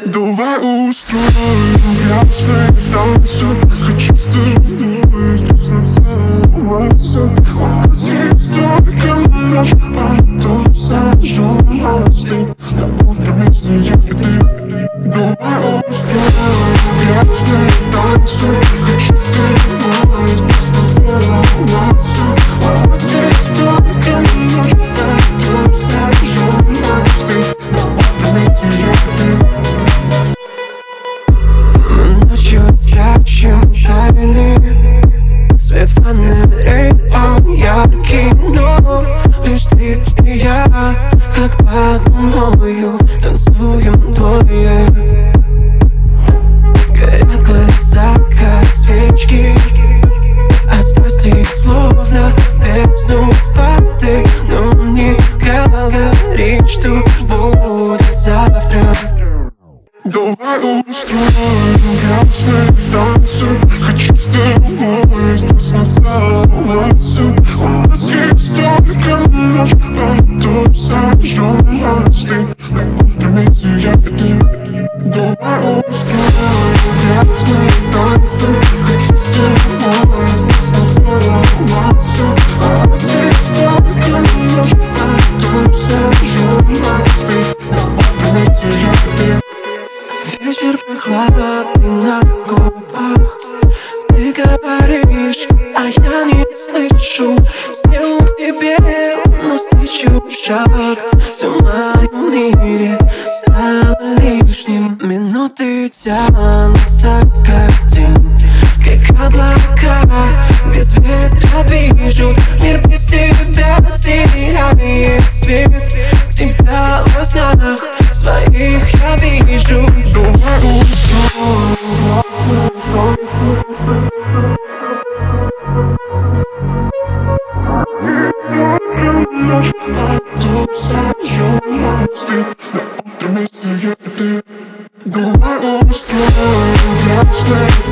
Давай устроим грязные танцы. Хочу с тобой страстно целоваться. У нас есть только ночь, потом сожжем мосты. До утра вместе я и ты. Давай устроим грязные танцы. Хочу с тобой страстно целоваться. У нас есть только ночь, потом сожжем мосты. До утра вместе я и ты. Ночью спрячем тайны. Свет фонарей, он яркий, но лишь ты и я, как под луною, танцуем двое. Горят глаза, как свечки, от страсти словно песню воды. Но не говори, что будет завтра. Давай устроим грязные танцы. Хочу с тобой страстно целоваться. У нас есть только ночь, потом сожжем мосты. До утра вместе я и ты. Давай устроим грязные танцы. Хочу с тобой страстно целоваться. У нас есть только ночь, потом сожжем мосты. До утра вместе я и ты. Вечер прохладный на губах. Ты говоришь, а я не слышу. Сделал к тебе навстречу шаг. Все в моем мире стало лишним. Минуты тянутся как день, как облака без ветра движут. Мир без тебя теряет цвет. Тебя во снах своих я вижу. Давай устроим сожжем мосты. До утра вместе я и ты. Давай устроим грязные